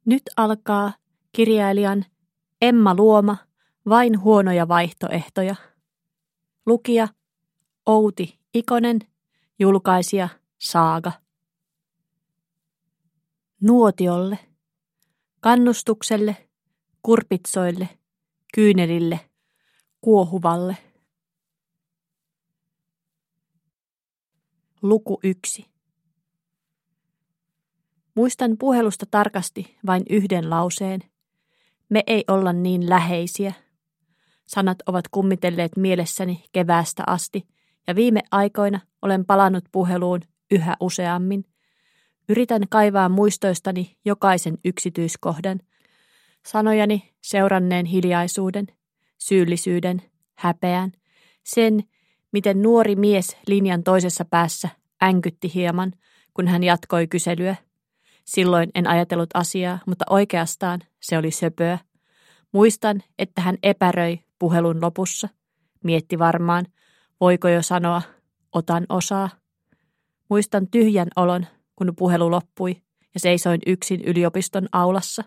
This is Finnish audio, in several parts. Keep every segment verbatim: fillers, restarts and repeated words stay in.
Nyt alkaa kirjailijan Emma Luoma Vain huonoja vaihtoehtoja. Lukija Outi Ikonen, julkaisija Saaga. Nuotiolle, kannustukselle, kurpitsoille, kyynelille, kuohuvalle. Luku yksi. Muistan puhelusta tarkasti vain yhden lauseen. Me ei olla niin läheisiä. Sanat ovat kummitelleet mielessäni keväästä asti, ja viime aikoina olen palannut puheluun yhä useammin. Yritän kaivaa muistoistani jokaisen yksityiskohdan. Sanojani seuranneen hiljaisuuden, syyllisyyden, häpeän, sen, miten nuori mies linjan toisessa päässä änkytti hieman, kun hän jatkoi kyselyä. Silloin en ajatellut asiaa, mutta oikeastaan se oli söpöä. Muistan, että hän epäröi puhelun lopussa. Mietti varmaan, voiko jo sanoa, otan osaa. Muistan tyhjän olon, kun puhelu loppui ja seisoin yksin yliopiston aulassa.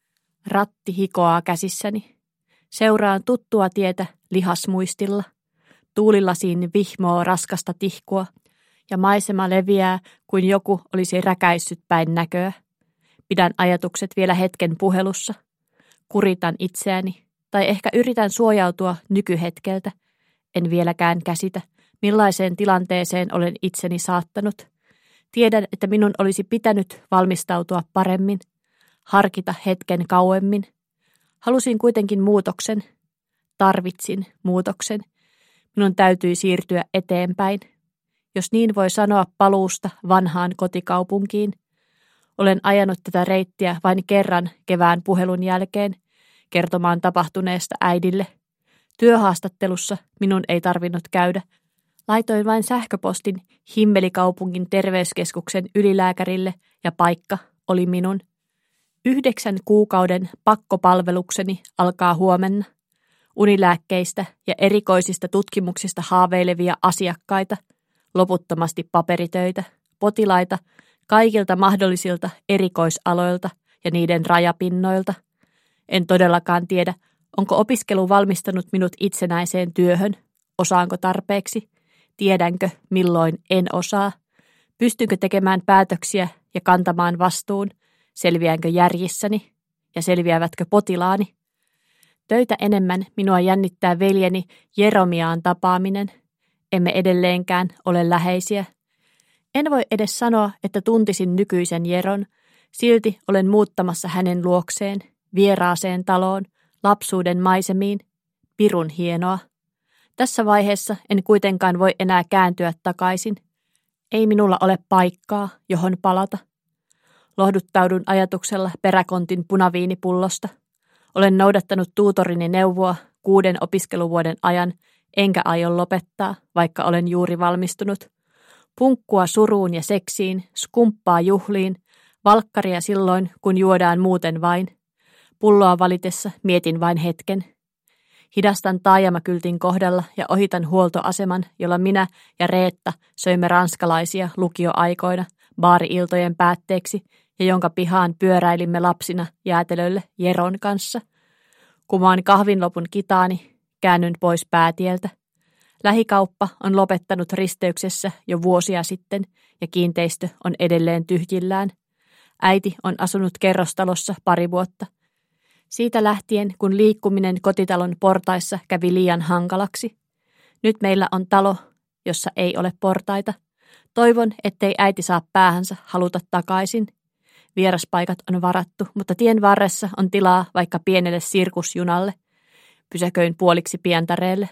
Ratti hikoaa käsissäni. Seuraan tuttua tietä lihasmuistilla. Tuulilasiin vihmoo raskasta tihkua ja maisema leviää kuin joku olisi räkäissyt päin näköä. Pidän ajatukset vielä hetken puhelussa. Kuritan itseäni tai ehkä yritän suojautua nykyhetkeltä. En vieläkään käsitä, millaiseen tilanteeseen olen itseni saattanut. Tiedän, että minun olisi pitänyt valmistautua paremmin, harkita hetken kauemmin. Halusin kuitenkin muutoksen. Tarvitsin muutoksen. Minun täytyi siirtyä eteenpäin. Jos niin voi sanoa paluusta vanhaan kotikaupunkiin. Olen ajanut tätä reittiä vain kerran kevään puhelun jälkeen, kertomaan tapahtuneesta äidille. Työhaastattelussa minun ei tarvinnut käydä. Laitoin vain sähköpostin Himmelikaupungin terveyskeskuksen ylilääkärille ja paikka oli minun. Yhdeksän kuukauden pakkopalvelukseni alkaa huomenna. Unilääkkeistä ja erikoisista tutkimuksista haaveilevia asiakkaita, loputtomasti paperitöitä, potilaita, kaikilta mahdollisilta erikoisaloilta ja niiden rajapinnoilta. En todellakaan tiedä, onko opiskelu valmistanut minut itsenäiseen työhön, osaanko tarpeeksi, tiedänkö milloin en osaa, pystynkö tekemään päätöksiä ja kantamaan vastuun, selviäänkö järjissäni ja selviävätkö potilaani. Töitä enemmän minua jännittää veljeni Jeromiaan tapaaminen. Emme edelleenkään ole läheisiä. En voi edes sanoa, että tuntisin nykyisen Jeron. Silti olen muuttamassa hänen luokseen, vieraaseen taloon, lapsuuden maisemiin. Pirun hienoa. Tässä vaiheessa en kuitenkaan voi enää kääntyä takaisin. Ei minulla ole paikkaa, johon palata. Lohduttaudun ajatuksella peräkontin punaviinipullosta. Olen noudattanut tuutorini neuvoa kuuden opiskeluvuoden ajan, enkä aio lopettaa, vaikka olen juuri valmistunut. Punkkua suruun ja seksiin, skumppaa juhliin, valkkaria silloin, kun juodaan muuten vain. Pulloa valitessa mietin vain hetken. Hidastan taajamakyltin kohdalla ja ohitan huoltoaseman, jolla minä ja Reetta söimme ranskalaisia lukioaikoina baari-iltojen päätteeksi ja jonka pihaan pyöräilimme lapsina jäätelölle Jeron kanssa. Kumaan kahvinlopun kitaani, käännyn pois päätieltä. Lähikauppa on lopettanut risteyksessä jo vuosia sitten ja kiinteistö on edelleen tyhjillään. Äiti on asunut kerrostalossa pari vuotta. Siitä lähtien, kun liikkuminen kotitalon portaissa kävi liian hankalaksi. Nyt meillä on talo, jossa ei ole portaita. Toivon, ettei äiti saa päähänsä haluta takaisin. Vieraspaikat on varattu, mutta tien varressa on tilaa vaikka pienelle sirkusjunalle. Pysäköin puoliksi Pientareelle.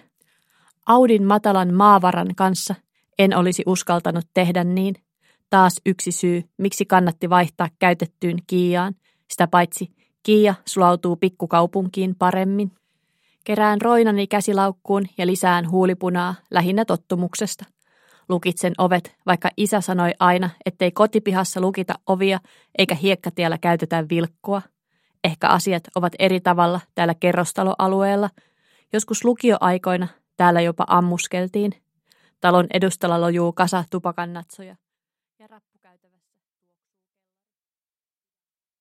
Audin matalan maavaran kanssa en olisi uskaltanut tehdä niin. Taas yksi syy, miksi kannatti vaihtaa käytettyyn Kiaan. Sitä paitsi Kia sulautuu pikkukaupunkiin paremmin. Kerään roinani käsilaukkuun ja lisään huulipunaa lähinnä tottumuksesta. Lukitsen ovet, vaikka isä sanoi aina, ettei kotipihassa lukita ovia eikä hiekkatiellä käytetä vilkkua. Ehkä asiat ovat eri tavalla täällä kerrostaloalueella. Joskus lukioaikoina täällä jopa ammuskeltiin. Talon edustalla lojuu kasa tupakannatsoja.